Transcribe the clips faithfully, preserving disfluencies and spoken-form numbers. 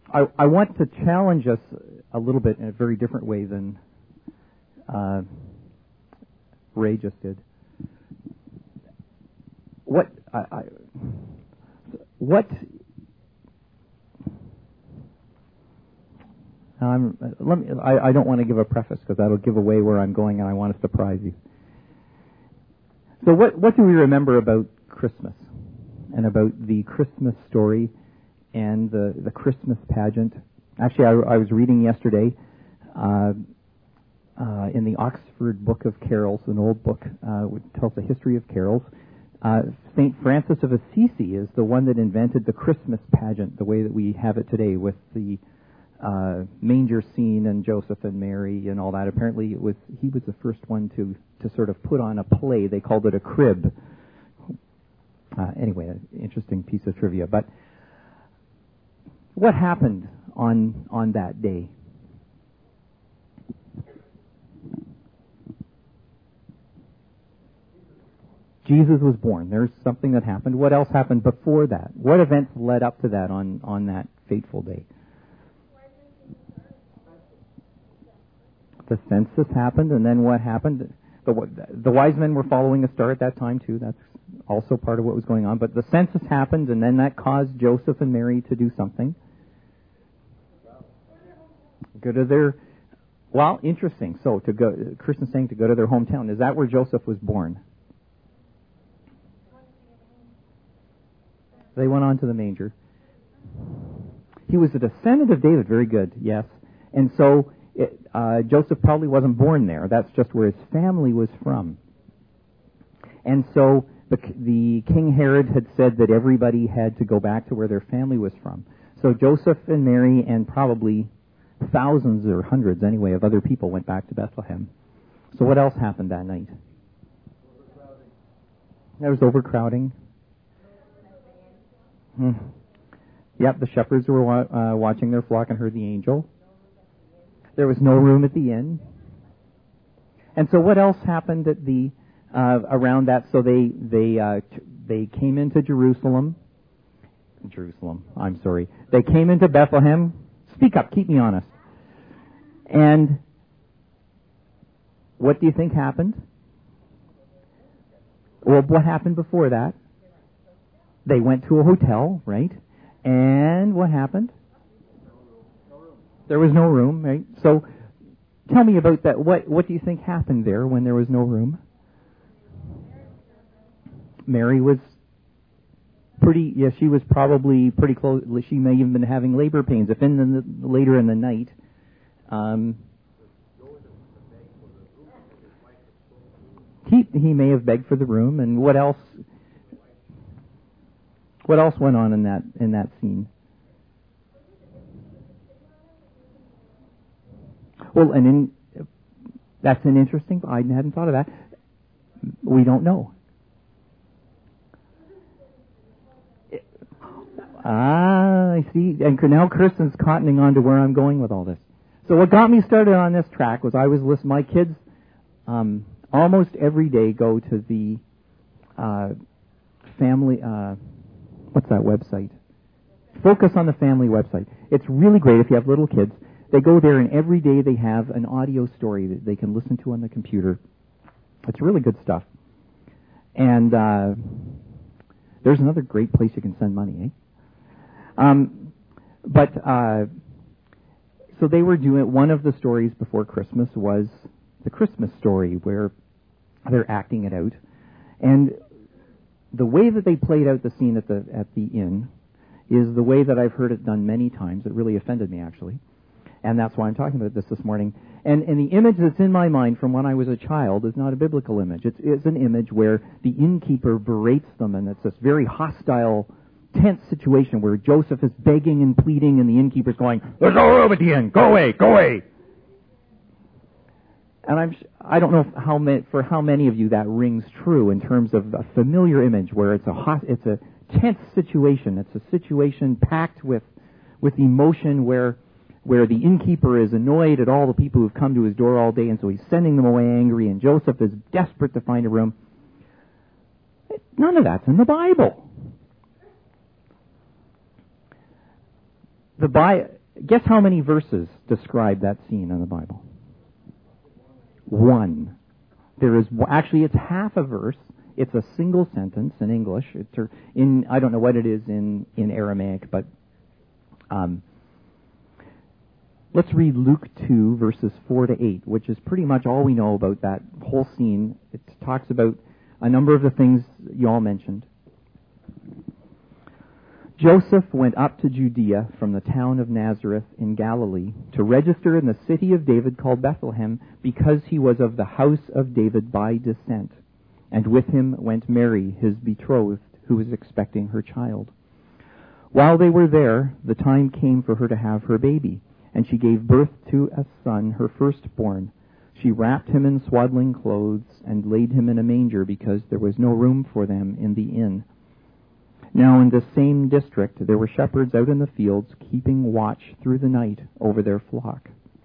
I, I want to challenge us a little bit in a very different way than uh, Ray just did. What I, I, what um, let me. I, I don't want to give a preface because that'll give away where I'm going, and I want to surprise you. So, what what do we remember about Christmas and about the Christmas story and the the Christmas pageant? Actually, I, I was reading yesterday uh, uh, in the Oxford Book of Carols, an old book uh, which tells the history of carols. Uh, Saint Francis of Assisi is the one that invented the Christmas pageant, the way that we have it today, with the uh, manger scene and Joseph and Mary and all that. Apparently, it was he was the first one to, to sort of put on a play. They called it a crib. Uh, anyway, an interesting piece of trivia. But what happened on on that day? Jesus was born. There's something that happened. What else happened before that? What events led up to that on, on that fateful day? The census happened, and then what happened? The, the wise men were following a star at that time, too. That's also part of what was going on. But the census happened, and then that caused Joseph and Mary to do something. Go to their... Well, interesting. So, to go, Christian's saying to go to their hometown. Is that where Joseph was born? They went on to the manger. He was a descendant of David. Very good, yes. And so it, uh, Joseph probably wasn't born there. That's just where his family was from. And so the, the King Herod had said that everybody had to go back to where their family was from. So Joseph and Mary and probably thousands or hundreds anyway of other people went back to Bethlehem. So what else happened that night? There was overcrowding. Hmm. Yep, the shepherds were wa- uh, watching their flock and heard the angel. There was no room at the inn. And so what else happened at the uh, around that? So they they uh, t- they came into Jerusalem. Jerusalem, I'm sorry. They came into Bethlehem. Speak up, keep me honest. And what do you think happened? Well, what happened before that? They went to a hotel, right? And what happened? There was no room, right? So, tell me about that. What What do you think happened there when there was no room? Mary was pretty. Yeah, she was probably pretty close. She may have been having labor pains. If in the later in the night, um, he he may have begged for the room. And what else? What else went on in that in that scene? Well, and in, that's an interesting. I hadn't thought of that. We don't know. Ah, I see. And now Kirsten's cottoning on to where I'm going with all this. So what got me started on this track was I was listening. My kids um, almost every day go to the uh, family. Uh, what's that website? Focus on the Family website. It's really great if you have little kids. They go there, and every day they have an audio story that they can listen to on the computer. It's really good stuff. And uh, there's another great place you can send money, eh? Um, but uh, so they were doing, one of the stories before Christmas was the Christmas story, where they're acting it out. And the way that they played out the scene at the at the inn is the way that I've heard it done many times. It really offended me, actually. And that's why I'm talking about this this morning. And, and the image that's in my mind from when I was a child is not a biblical image. It's, it's an image where the innkeeper berates them, and it's this very hostile, tense situation where Joseph is begging and pleading, and the innkeeper's going, "There's no room at the inn. Go away, go away." And I'm I don't know how many, for how many of you that rings true in terms of a familiar image where it's a hot, it's a tense situation. It's a situation packed with with emotion where. where the innkeeper is annoyed at all the people who've come to his door all day, and so he's sending them away angry, and Joseph is desperate to find a room. None of that's in the Bible. The Bi- Guess how many verses describe that scene in the Bible? One. There is actually it's half a verse. It's a single sentence in English. It's in I don't know what it is in in Aramaic, but um, let's read Luke two verses four to eight, which is pretty much all we know about that whole scene. It talks about a number of the things you all mentioned. Joseph went up to Judea from the town of Nazareth in Galilee to register in the city of David called Bethlehem, because he was of the house of David by descent. And with him went Mary, his betrothed, who was expecting her child. While they were there, the time came for her to have her baby, and she gave birth to a son, her firstborn. She wrapped him in swaddling clothes and laid him in a manger, because there was no room for them in the inn. Now in the same district there were shepherds out in the fields, keeping watch through the night over their flock.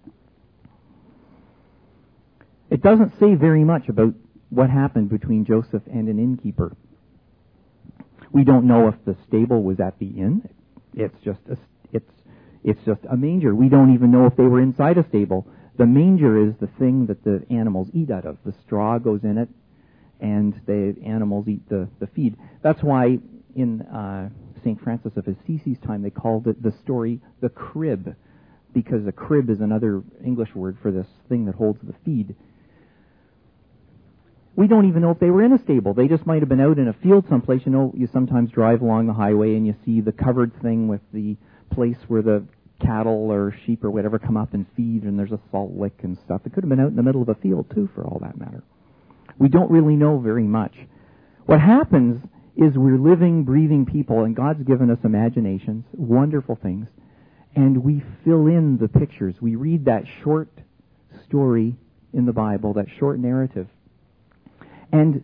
It doesn't say very much about what happened between Joseph and an innkeeper. We don't know if the stable was at the inn. It's just a, it's it's just a manger. We don't even know if they were inside a stable. The manger is the thing that the animals eat out of. The straw goes in it, and the animals eat the, the feed. That's why in uh, Saint Francis of Assisi's time they called it the story the crib, because a crib is another English word for this thing that holds the feed. We don't even know if they were in a stable. They just might have been out in a field someplace. You know, you sometimes drive along the highway and you see the covered thing with the place where the cattle or sheep or whatever come up and feed, and there's a salt lick and stuff. It could have been out in the middle of a field too, for all that matter. We don't really know very much. What happens is we're living, breathing people, and God's given us imaginations, wonderful things, and we fill in the pictures. We read that short story in the Bible, that short narrative, and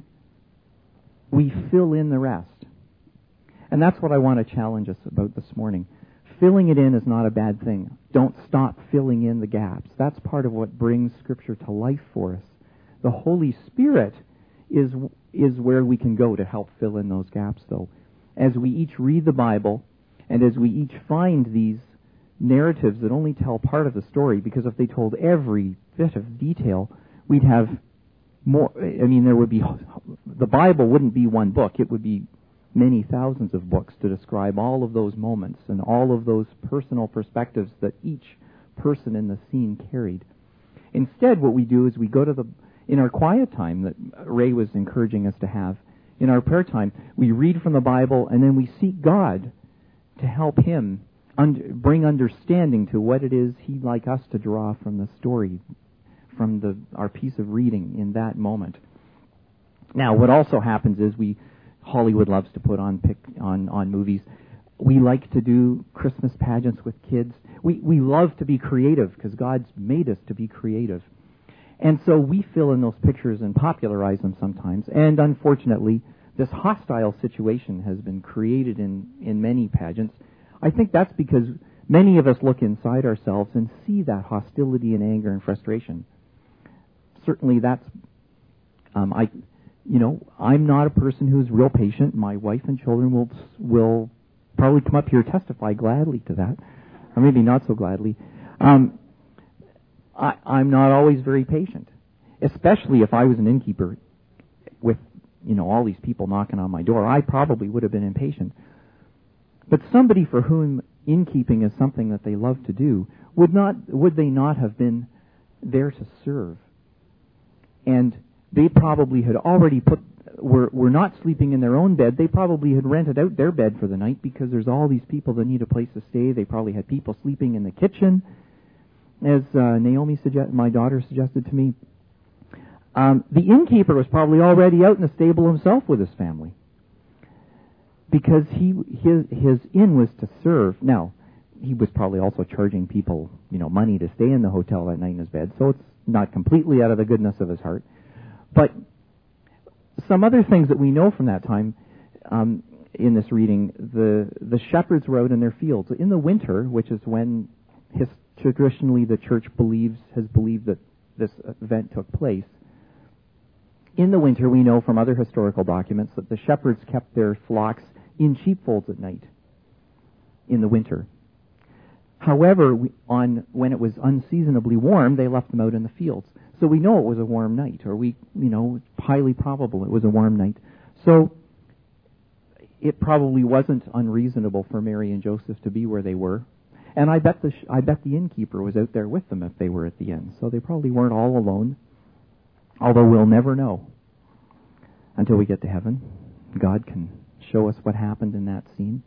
we fill in the rest. And that's what I want to challenge us about this morning. Filling it in is not a bad thing. Don't stop filling in the gaps. That's part of what brings Scripture to life for us. The Holy Spirit is is where we can go to help fill in those gaps, though. As we each read the Bible, and as we each find these narratives that only tell part of the story, because if they told every bit of detail, we'd have more. I mean, there would be, the Bible wouldn't be one book. It would be many thousands of books to describe all of those moments and all of those personal perspectives that each person in the scene carried. Instead, what we do is we go to the, in our quiet time that Ray was encouraging us to have, in our prayer time, we read from the Bible and then we seek God to help Him un- bring understanding to what it is He'd like us to draw from the story, from the our piece of reading in that moment. Now, what also happens is we, Hollywood loves to put on pic, on on movies. We like to do Christmas pageants with kids. We we love to be creative because God's made us to be creative. And so we fill in those pictures and popularize them sometimes. And unfortunately, this hostile situation has been created in, in many pageants. I think that's because many of us look inside ourselves and see that hostility and anger and frustration. Certainly that's, um, I, you know, I'm not a person who's real patient. My wife and children will will probably come up here and testify gladly to that, or maybe not so gladly. Um, I, I'm not always very patient, especially if I was an innkeeper with, you know, all these people knocking on my door. I probably would have been impatient. But somebody for whom innkeeping is something that they love to do, would not would they not have been there to serve? And they probably had already put, were, were not sleeping in their own bed. They probably had rented out their bed for the night because there's all these people that need a place to stay. They probably had people sleeping in the kitchen, as uh, Naomi suggest, my daughter suggested to me. Um, the innkeeper was probably already out in the stable himself with his family, because he his his inn was to serve. Now, he was probably also charging people, you know, money to stay in the hotel that night in his bed, so it's not completely out of the goodness of his heart. But some other things that we know from that time, um, in this reading, the the shepherds were out in their fields in the winter, which is when his, traditionally the church believes has believed that this event took place. In the winter, we know from other historical documents that the shepherds kept their flocks in sheepfolds at night in the winter. However, we, on when it was unseasonably warm, they left them out in the fields. So we know it was a warm night, or we, you know, it's highly probable it was a warm night. So it probably wasn't unreasonable for Mary and Joseph to be where they were. And I bet the sh- I bet the innkeeper was out there with them if they were at the inn. So they probably weren't all alone. Although we'll never know until we get to heaven. God can show us what happened in that scene.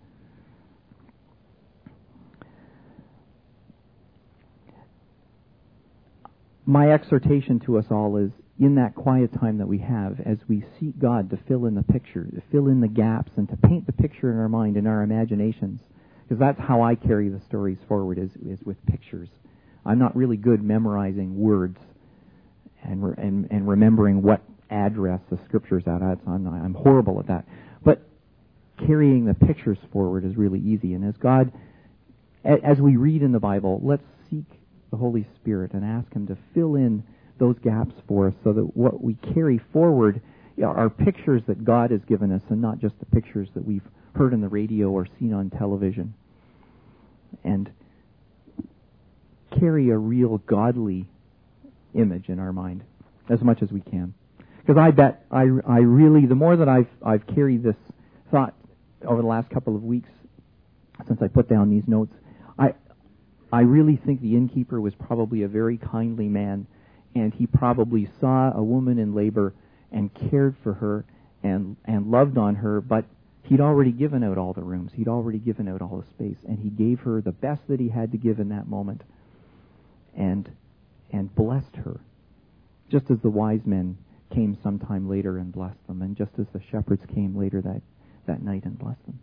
My exhortation to us all is, in that quiet time that we have, as we seek God to fill in the picture, to fill in the gaps, and to paint the picture in our mind, in our imaginations, because that's how I carry the stories forward, is, is with pictures. I'm not really good memorizing words and re- and, and remembering what address the Scripture's at. I'm, not, I'm horrible at that. But carrying the pictures forward is really easy. And as God, as we read in the Bible, let's seek the Holy Spirit and ask Him to fill in those gaps for us, so that what we carry forward are pictures that God has given us, and not just the pictures that we've heard on the radio or seen on television. And carry a real godly image in our mind as much as we can. Because I bet, I, I really, the more that I've, I've carried this thought over the last couple of weeks, since I put down these notes, I, I really think the innkeeper was probably a very kindly man, and he probably saw a woman in labor and cared for her and, and loved on her, but he'd already given out all the rooms. He'd already given out all the space, and he gave her the best that he had to give in that moment, and and blessed her, just as the wise men came sometime later and blessed them, and just as the shepherds came later that, that night and blessed them.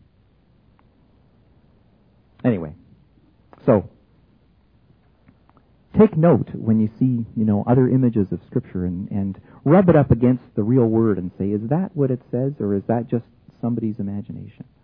Anyway, so take note when you see, you know, other images of Scripture, and, and rub it up against the real Word and say, is that what it says, or is that just somebody's imagination?